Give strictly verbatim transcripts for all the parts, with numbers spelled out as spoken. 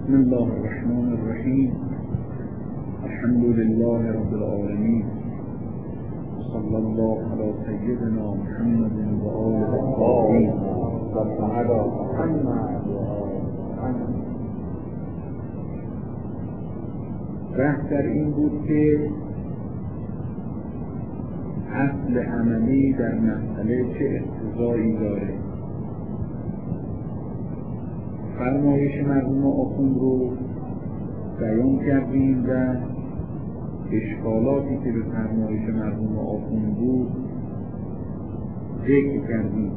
بسم الله الرحمن الرحیم. الحمد لله رب العالمین. صلی الله علی سیدنا محمد و آله الطاهرین و علی محمد و آله محمد. بحث در این بود که اصل عملی در مسئله چه اقتضایی داره. فرمایش مرحوم آخوند رو بیان کردیم و اشکالاتی که به فرمایش مرحوم آخوند بود ذکر کردیم،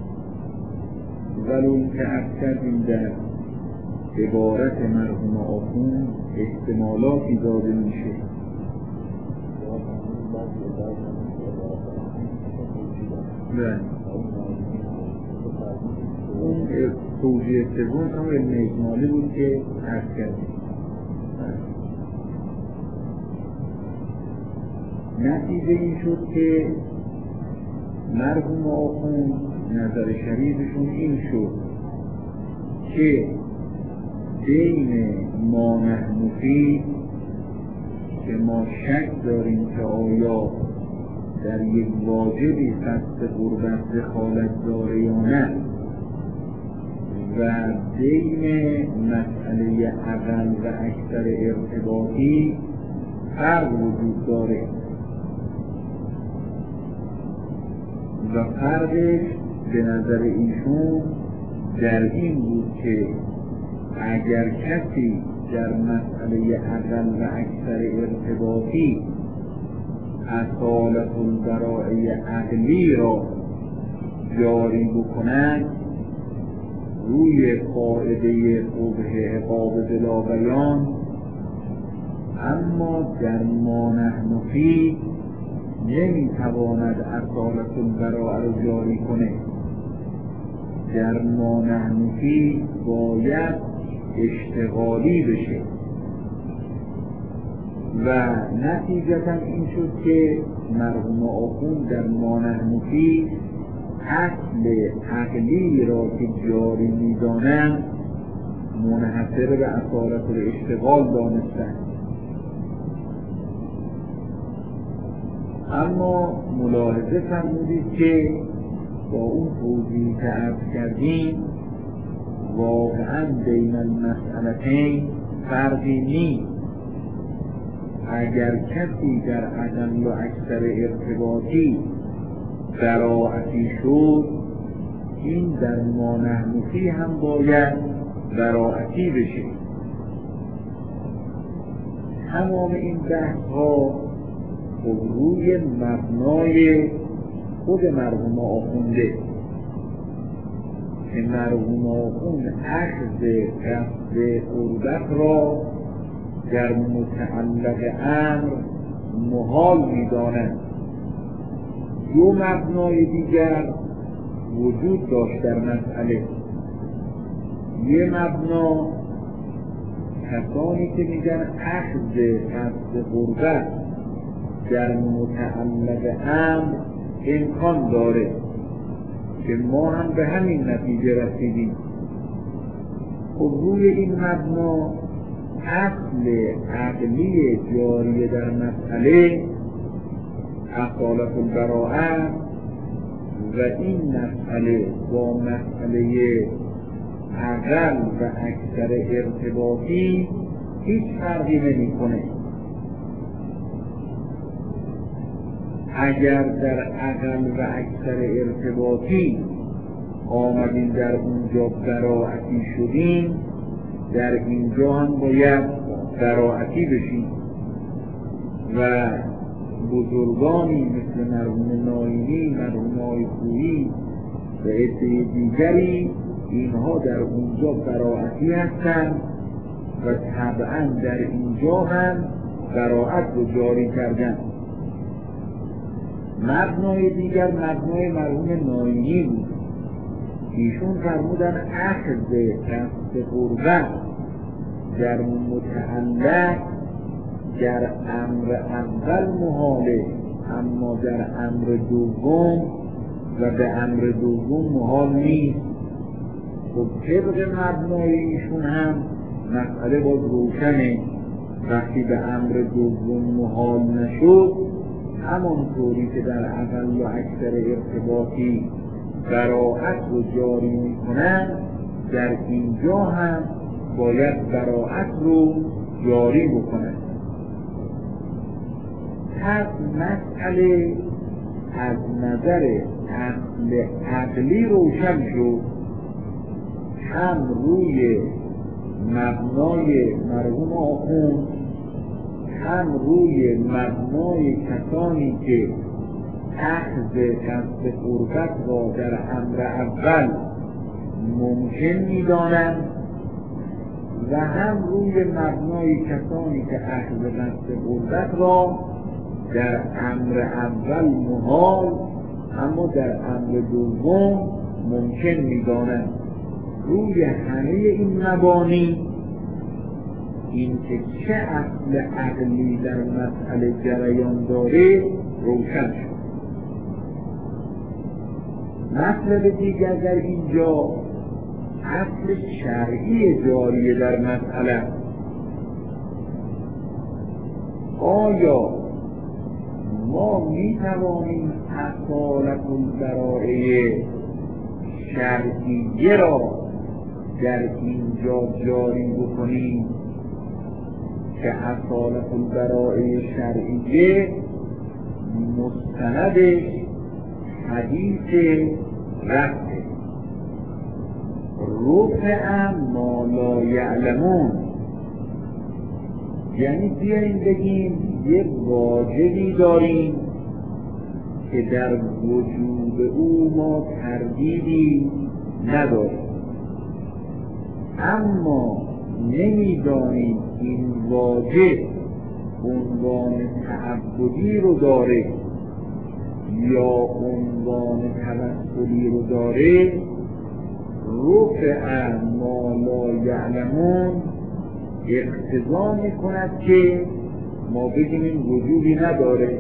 ولو اینکه عرض کردیم در عبارت مرحوم آخوند احتمالاتی داده میشه. نه اون توجیه سوم هم علم اجمالی بود که عرض کردیم. نتیجه این شد که مرحوم آخوند نظر شریفشون این شد که بین ما نحن فیه که ما شک داریم که آیا در یک واجبی قصد قربت دخالت داره یا نه، و بین مسئله اقل و اکثر ارتباطی فرق وجود داره و فرقش به نظر ایشون در این بود که اگر کسی در مسئله اقل و اکثر ارتباطی اصالت البراءه عقلی را جاری بکند روی قاعده قبح عقاب بلا بیان، اما در ما نحن فیه نمیتواند اصالت البراءه را جاری کنه. در ما نحن فیه باید اشتغالی بشه و نتیجتا این شد که مرحوم آخوند در ما نحن فیه اصل عقلی را که جاری می‌دانند منحصر به اصالت الاشتغال دانستند. اما ملاحظه فرمودید که با اون توضیحی که عرض کردیم واقعا بین المسئلتین فرقی نیست. اگر کسی در اقل و اکثر ارتباطی براعتی شد، این در ما نحن فیه هم باید براعتی بشه. تمام این بحث ها روی مبنای خود مرحوم آخونده که مرحوم آخوند اخذ قصد قربت را در متعلق امر محال می‌دانند. دو مبنای دیگر وجود داشت در مسئله. یه مبنا کسانی که میگن اخذ قصد قربت در متعلق امر امکان داره که ما هم به همین نتیجه رسیدیم. خب روی این مبنا اصل عقلی جاری در مسئله اصالت البراءه و این مسئله با مسئله اقل و اکثر ارتباطی هیچ فرقی نمی کنه. اگر در اقل و اکثر ارتباطی آمدیم در اونجا براعتی شدیم، در اینجا هم باید براعتی بشیم و بزرگانی مثل مرحوم ناینی، مرحوم آیخویی و عده دیگری اینها در اونجا براعتی هستند و طبعا در اینجا هم براعت رو جاری کردن. مبنای دیگر مبنای مرحوم ناینی بود. ایشون فرمودن اخذ قصد قربت در متعلق در امر اول محاله، اما در امر دوم و به امر دوم محال نیست. خب طبق مبنای ایشون هم مسئله باز روشنه. وقتی به امر دوم محال نشد، همانطوری که در اقل و اکثر ارتباطی براءت رو جاری میکنن، در اینجا هم باید براءت رو جاری بکنن. پس مسئله از نظر اصل عقلی روشن شد، هم روی مبنای مرحوم آخوند، هم روی مبنای کسانی که اخذ قصد قربت را در امر اول ممکن می‌دانند و هم روی مبنای کسانی که اخذ قصد قربت را در امر اول محال اما در امر دوم ممکن می‌دانند. روی همه این مبانی این که چه اصل عقلی در مسئله جریان داره روشن شد. مطلب دیگر در اینجا اصل شرعی جاری در مسئله. آیا ما می توانیم اصالت البراءه شرعیه را در اینجا جاری بکنیم که اصالت البراءه شرعیه مستندش حدیث رفته رفع ما لا یعلمون، یعنی بیاییم بگیم یک واجبی داریم که در وجود او ما تردیدی نداریم، اما نمیدانیم این واجب عنوان تعبدی رو داره یا عنوان توسلی رو داره. رفع ما لا یعلمون اقتضا میکند که ما بگیم این وجودی نداره،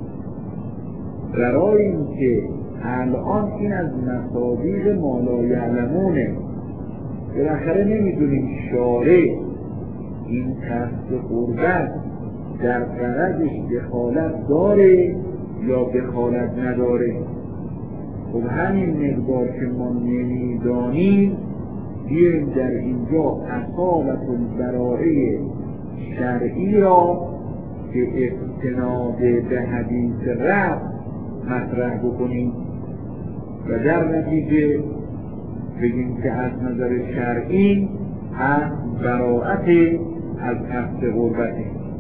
برای اینکه الان این از مصادیق ما لا یعلمونه. بالاخره نمیدونیم شارع این قصد قربت در غرضش دخالت داره یا دخالت نداره. خب همین مقدار که ما نمیدانیم بیاییم در اینجا اصالت البراءه شرعی را که استناد به حدیث رفع مطرح بکنیم و در نتیجه بگیم که از نظر شرعی از براءت از قصد قربته.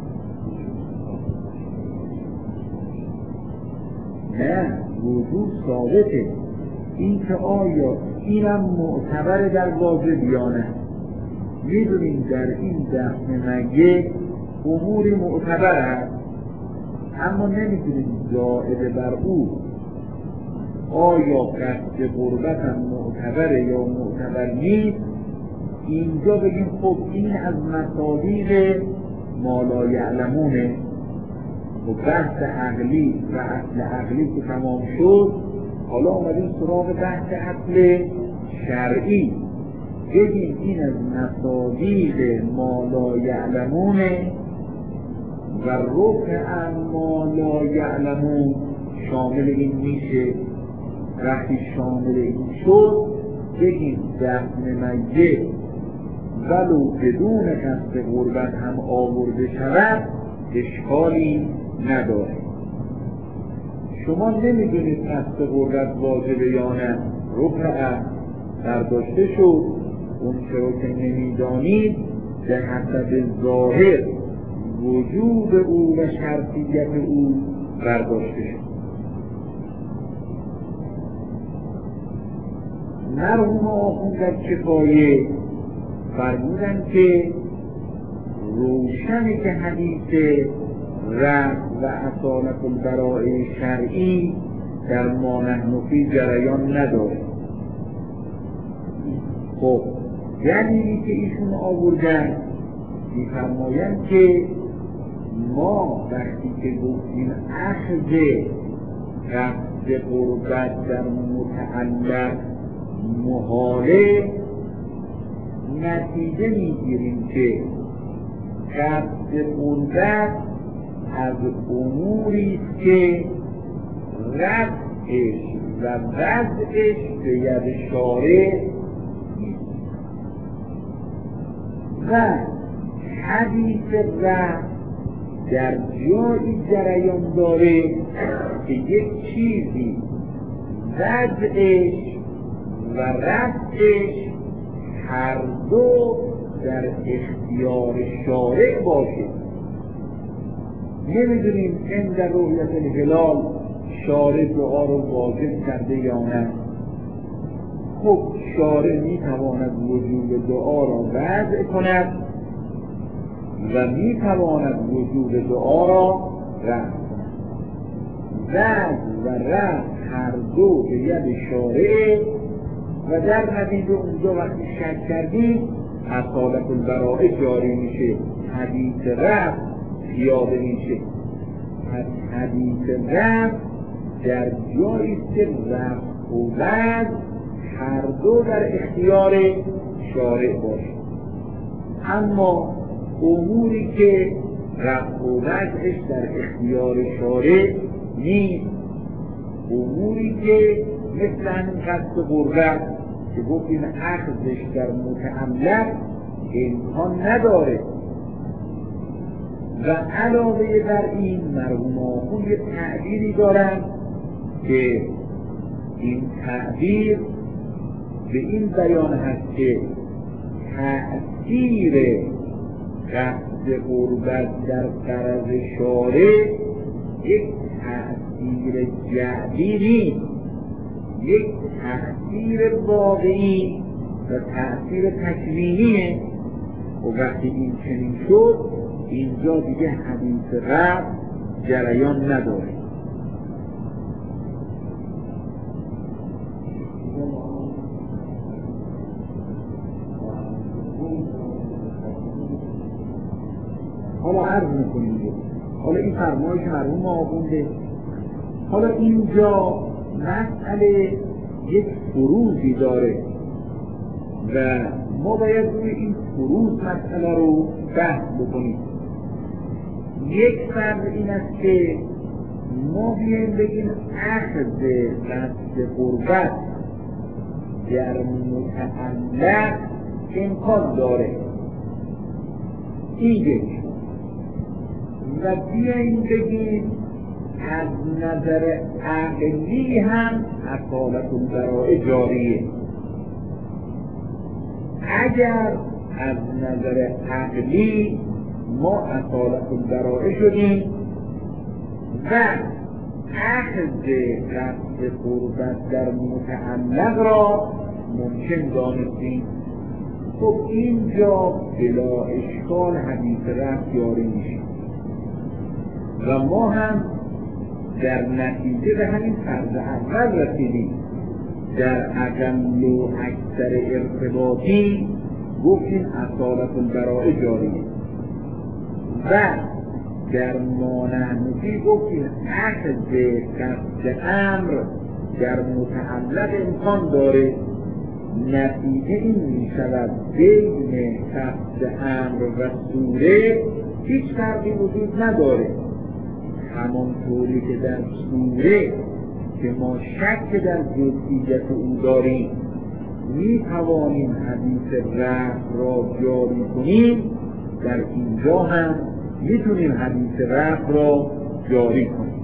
نه، وجود ثابته. این که آیا اینم معتبر در واجب یا نه؟ میدونیم در این دفن مگه اموری معتبر است، اما نمیدونیم زائد بر او آیا قصد قربت هم معتبره یا معتبر نیست. اینجا بگیم خب این از مصادیق ما لا یعلمونه و بحث عقلی و اصل عقلی که تمام شد، حالا آمدیم سراغ بحث اصل شرعی. بگیم این از مصادیق ما لا یعلمونه و رفع ما لا یعلمون شامل این میشه. وقتی شامل این شد بگیم دفن میت ولو بدون قصد قربت هم آورده شود اشکالی نداره. شما نمیدونید قصد قربت واجبه یا نه، رفع برداشته شد. اون چرا که نمیدانید به حسب ظاهر وجود او و شرطیت او برداشته شد. مرحوم آخوند در کفایه فرمودن که روشنی که حدیث رفع و اصالت البراءه شرعی در ما نحن فی جریان نداره. خب دلیلی که ایشون آوردن می‌فرمایند که ما وقتی که گفتیم اخذ قصد قربت در متعلق محاله، نتیجه میگیریم که قصد قربت از اموری که رفعش و وضعش به ید شارع نیست و حدیث رفع در جایی جریان داره که یک چیزی وضعش و رفعش هر دو در اختیار شارع باشه. نمیدونیم این در رؤیت الهلال شارع دعا رو واجب کرده یا نه. خب شارع میتواند وجوب دعا را وضع کند و میتواند وجوب دعا را رفع کند. وضع و رفع هر دو به ید شارع و در نتیجه اونجا وقتی شک کردیم اصالت البراءه جاری میشه، حدیث رفع پیاده میشه. حدیث رفع در جایی که رفع و وضع هر دو در اختیار شارع باشه. اما اموری که رفع و وضعش در اختیار شارع نیست، اموری که مثل همین قصد قربت که گفتیم اخذش در متعلق امکان نداره و علاوه بر این مرحوم آخوند یه تعبیری دارن که این تعبیر به این بیان هست که تأثیر قصد قربت در غرض شارع یک تأثیر جعلی نیست، یک تأثیر واقعی و تأثیر تکوینیه. و وقتی این چنین شد اینجا دیگه حدیث رفع جریان نداره. حالا عرض میکنیم حالا این فرمایش مرحوم آخونده. حالا اینجا مسئله یک فروضی داره و ما باید روی این فروض مسئله رو بحث بکنیم. یک فرض این است که ما بیاییم بگیم اخذ قصد قربت در متعلق امکان داره، این یک. و بیاییم بگیم از نظر عقلی هم اصالت البراءه جاریه. اگر از نظر عقلی ما اصالت البراءه شدیم و اخذ قصد قربت در متعلق را ممکن دانستیم، خب اینجا بلا اشکال حدیث رفع جاری میشه و ما هم در نتیجه به همین فرض اول رسیدیم. در اقل و اکثر ارتباطی گفتیم اصالت البراءه جاریه و در مانعنفی گفتیم اخذ قصد امر در متعلق امکان داره. نتیجه این می شود بین قصد امر و سوره هیچ فرقی وجود نداره. همانطوری که در سوره که ما شک در جزئیت او داریم می توانیم حدیث رفع را جاری کنیم، در اینجا هم می تونیم حدیث رفع را جاری کنیم.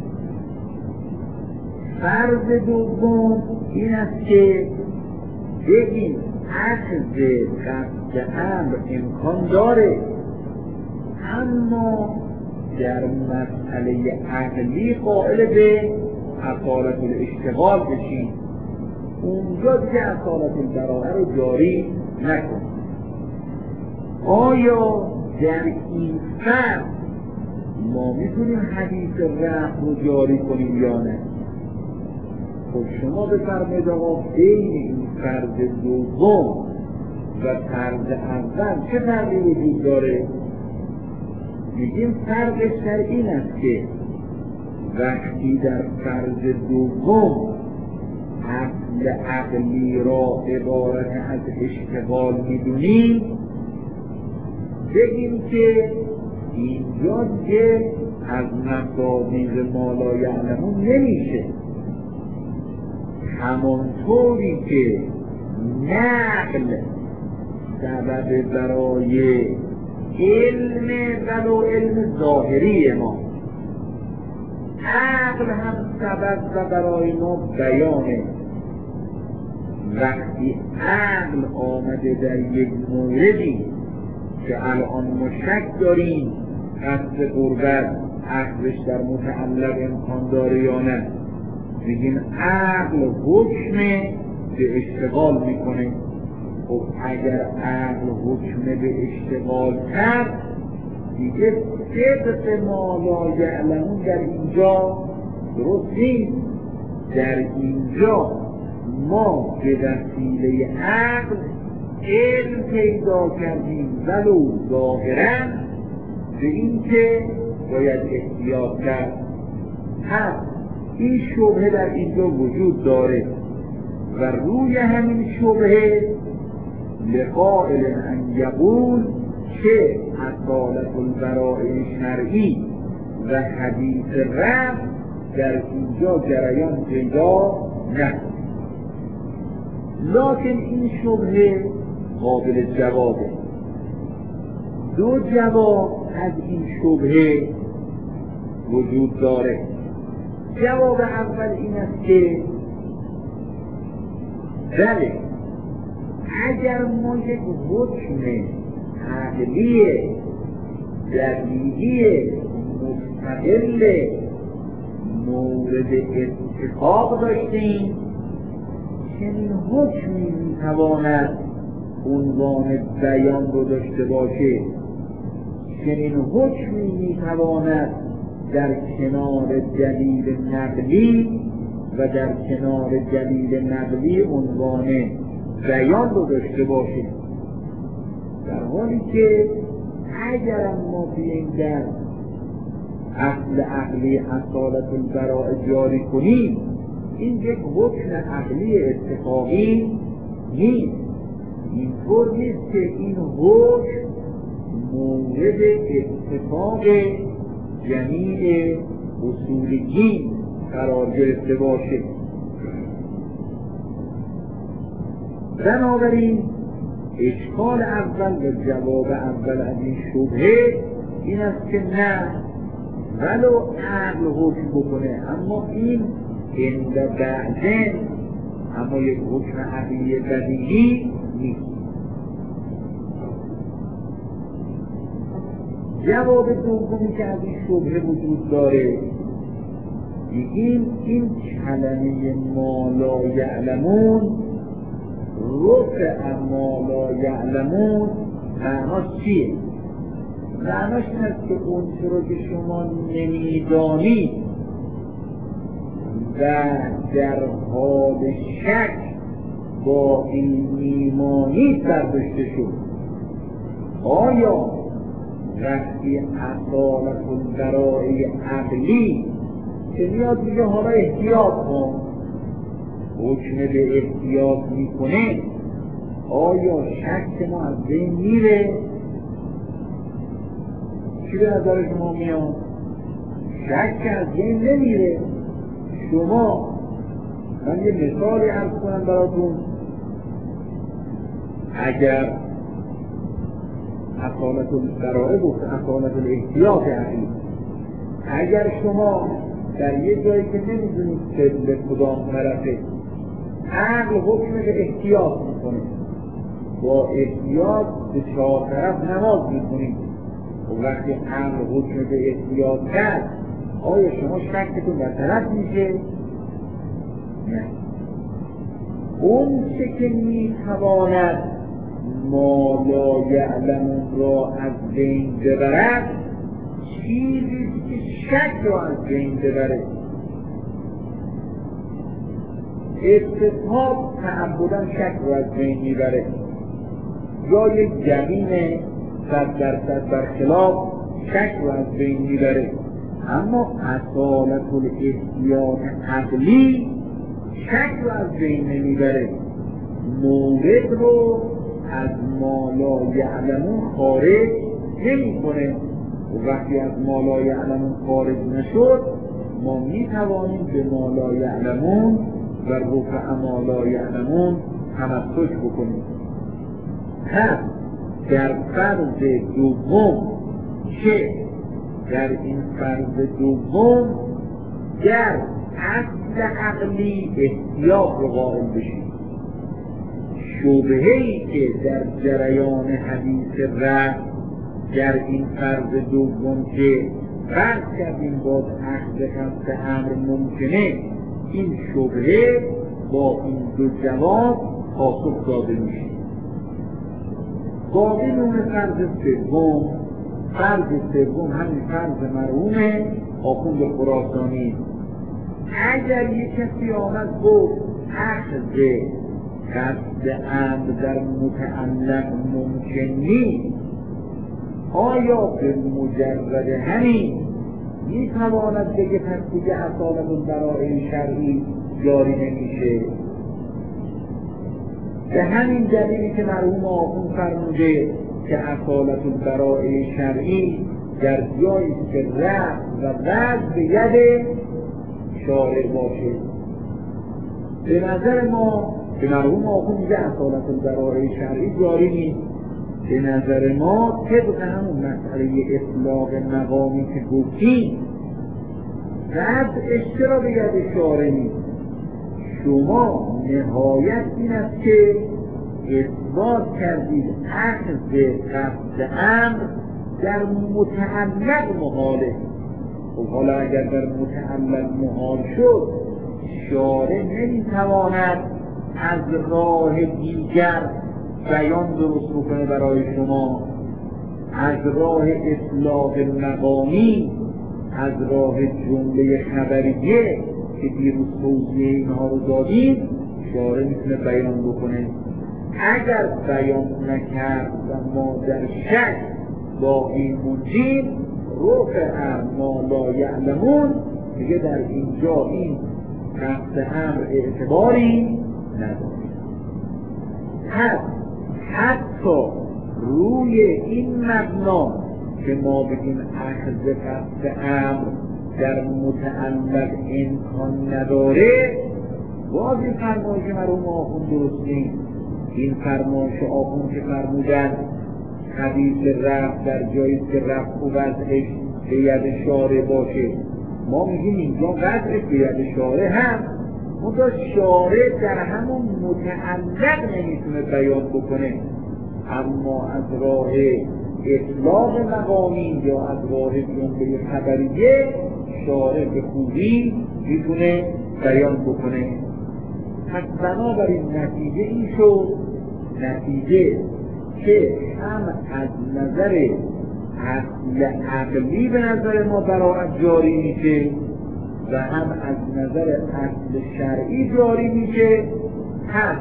فرض دوم این است که بگیم اخذ قصد امر امکان داره، اما در مسئله عقلی قائل به اصالت الاشتغال بشیم، اونجا دیگه اصالت البراءه رو جاری نکنیم. آیا در این فرض ما میتونیم حدیث رفع رو جاری کنیم یا نه؟ خب شما بفرمایید آقا بین این فرض دوم و فرض اول چه فرقی وجود داره؟ میگیم فرقش در این است که وقتی در فرض دوم اصل عقلی را عبارت از اشتغال میدونیم، بگیم که اینجا که از مصادیق ما لا یعلمون نمیشه. همانطوری که نقل سبب برای علم ولو علم ظاهری ما، عقل هم سبب و برای ما بیانه. وقتی عقل آمده در یک موردی که الان ما شک داریم قصد قربت عقلش در متعلق امکان داره یا نه، بگیم عقل حکم به اشتغال میکنه. خب اگر عقل حکم به اشتغال کرد، دیگه صدق ما لا یعلمون در اینجا درست نیست. در اینجا ما به وسیله عقل علم پیدا کردیم ولو ظاهرا به این که باید احتیاط کرد. پس این شبهه در اینجا وجود داره و روی همین شبهه لقائل ان یقول که اصالت البراء شرعی و حدیث رب در اینجا جریان پیدا نکنه. لکن این شبهه قابل جوابه. دو جواب از این شبهه وجود داره. جواب اول این است که بله، اگر ما یک حکم عقلی دلیلی مستقل مورد اتفاق داشتیم، چنین حکمی میتواند عنوان بیان رو داشته باشه. چنین حکمی میتواند در کنار دلیل نقلی و در کنار دلیل نقلی عنوان بیان رو داشته باشه. در حالی که اگر ما بیاییم در اصل عقلی اصالت البراء جاری کنیم، این یک حکم عقلی اتفاقی نیست. اینطور نیست که این حکم مورد اتفاق جمیع اصولگین قرار گرفته باشه. بنابراین اشکال اول و جواب اول از این شبهه این است که نه، ولو عقل حکم بکنه، اما این عند بعضن، اما یک حکم عقلی بدیهی نیست. جواب دومی که از این شبهه وجود داره، این این کلمه ما لا یعلمون، رفع ما لا یعلمون معناش چیه؟ معناش هست که اون رو که شما نمیدانید و در حال شک با این ایمانید برداشته شد. آیا وقتی اصالت البراء عقلی که میاد میگه حالا احتیاط کن، حکم به احتیاط میکنه، آیا شک ما از بین میره؟ چی به نظر شما میاد؟ شک از بین نمیره. شما، من یه مثالی عرض کنم براتون، اگر اصالت البراء گفت اصالت الاحتیاط عقلی، اگر شما در یه جایی که نمیدونید قبله کدام طرفه، عقل حکم به احتیاط میکنه، با احتیاط به چهار طرف نماز میکنید، و وقتی عقل حکم به احتیاط کرد، آیا شما شکتون برطرف میشه؟ نه. اون چه که میتواند ما لا یعلمون را از بین ببرد، چیزی که شک را از بین ببره. استثاب تعبداً شک را از بین میبره، یا یک یقین صد درصد برخلاف شک را از بین میبره. اما اصالت الاحتیاط عقلی شک رو از بین نمیبره، مورد رو از ما لا یعلمون خارج نمی کنه. و وقتی از ما لا یعلمون خارج نشد، ما می توانیم به ما لا یعلمون و رفع ما لا یعلمون تمسک بکنیم. پس در فرض دوم که در این فرض دوم در اصل عقلی احتیاط رو قائل بشیم. شبهه‌ای که در جریان حدیث رفع در این فرض دوم که فرض کردیم باز اخذ قصد امر ممکنه، این شبهه با این دو جواب پاسخ داده میشه. باقی نوع فرض سوم، فرض سوم همین فرض مرحوم آخوند خراسانی. اگر یک کسی آمد گفت اخذ قصد امر در متعلق ممکن نیست، آیا به مجرد همین می تواند بگه پس دیگه اصالت البراءه شرعی جاری نمیشه؟ به همین دلیلی که مرحوم آخوند فرموده که اصالت البراءه شرعی در جایی که رفع و وضع به ید شارع باشه. به نظر ما به مرحوم آخوند میگه اصالت البراءه شرعی جاری نیست. به نظر ما طبق همون مسئله اطلاق مقامی که گفتیم وضعش چرا به ید شارع نیست؟ شما نهایت این است که اثبات کردید اخذ قصد امر در متعلق محاله. خب حالا اگر در متعلق محال شد، شارع نمیتواند از راه دیگر بیان درست بکنه برای شما، از راه اطلاق مقامی، از راه جمله خبریه که دیروز توضیح اینها رو دادیم، شارع میتونه بیان بکنه. اگر بیان نکرد و ما در شک باقی موندیم، رفع ما لا یعلمون، دیگه در اینجا این قصد امر اعتباری نداره. پس حتی روی این مبنا که ما بگیم اخذ قصد امر در متعلق امکان نداره، باز این فرمایش مرحوم آخوند درست نیست. این فرمایش آخوند که فرمودن حدیث رفع در جایی که رفع و وضعش به ید شارع باشه، ما میگیم اینجا وضعش به ید شارع هم، منتها شارع در همون متعلق نمیتونه بیان بکنه، اما از راه اطلاق مقامی یا از راه جمله خبریه شارع به خوبی میتونه بیان بکنه. پس بنابراین نتیجه این شد، نتیجه که هم از نظر اصل عقلی به نظر ما براءت جاری میشه و هم از نظر اصل شرعی جاری میشه. پس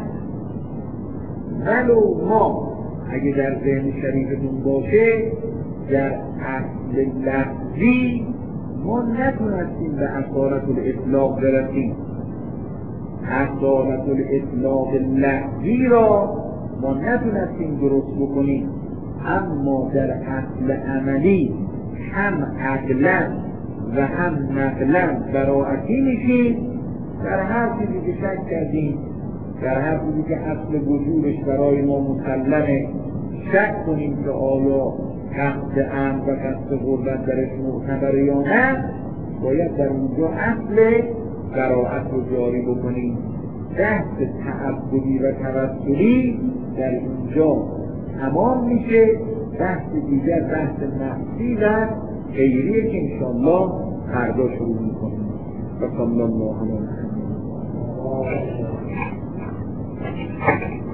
ولو ما اگه در ذهن شریفتون باشه در اصل لفظی ما نتونستیم به اصالت الاطلاق برسیم، اصالت الاطلاق لفظی را ما نتونستیم درست بکنیم، اما در اصل عملی هم عقلا و هم نقلا براعتی میشیم. در هر چیزی که شک کردیم، در هر چیزی که اصل وجودش برای ما مسلمه، شک کنیم که آیا قصد امر و قصد قربت درش معتبره یا نه، باید در اونجا اصل براعت رو جاری بکنیم. بحث تعبدی و توسلی در اینجا تمام میشه. بحث دیگر بحث نفسی و غیریه که انشاءالله فردا شروع میکنیم. و صلی الله علیه و سلم.